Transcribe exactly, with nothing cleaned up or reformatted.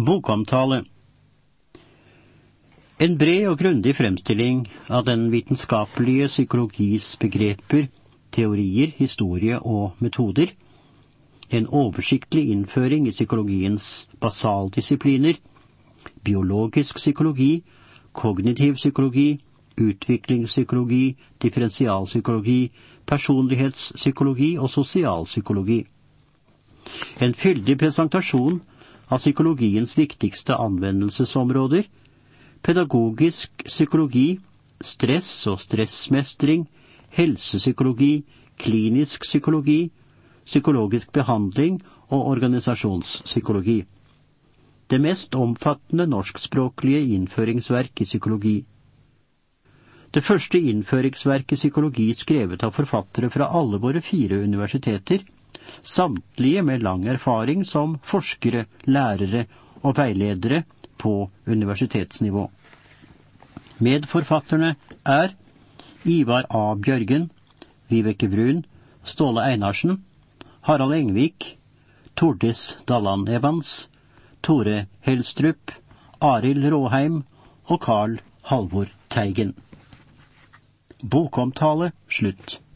Bokomtale. En bred og grundig fremstilling av den vitenskapelige psykologis begreper, teorier, historie og metoder. En oversiktlig innføring i psykologiens basaldisipliner, biologisk psykologi, kognitiv psykologi, utviklingspsykologi, differensialpsykologi, personlighetspsykologi og sosialpsykologi. En fyldig presentasjon av psykologiens viktigste anvendelsesområder, pedagogisk psykologi, stress og stressmestring, helsepsykologi, klinisk psykologi, psykologisk behandling og organisasjonspsykologi. Det mest omfattende norskspråklige innføringsverk i psykologi. Det første innføringsverk i psykologi skrevet av forfattere fra alle våre fire universiteter, samtlige med lang erfaring som forskere, lærere og veiledere på universitetsnivå. Medforfatterne er Ivar A. Bjørgen, Vibeke Brun, Ståle Einarsen, Harald Engvik, Tordis Dalland Evans, Tore Helstrup, Arild Råheim og Karl Halvor Teigen. Bokomtale slutt.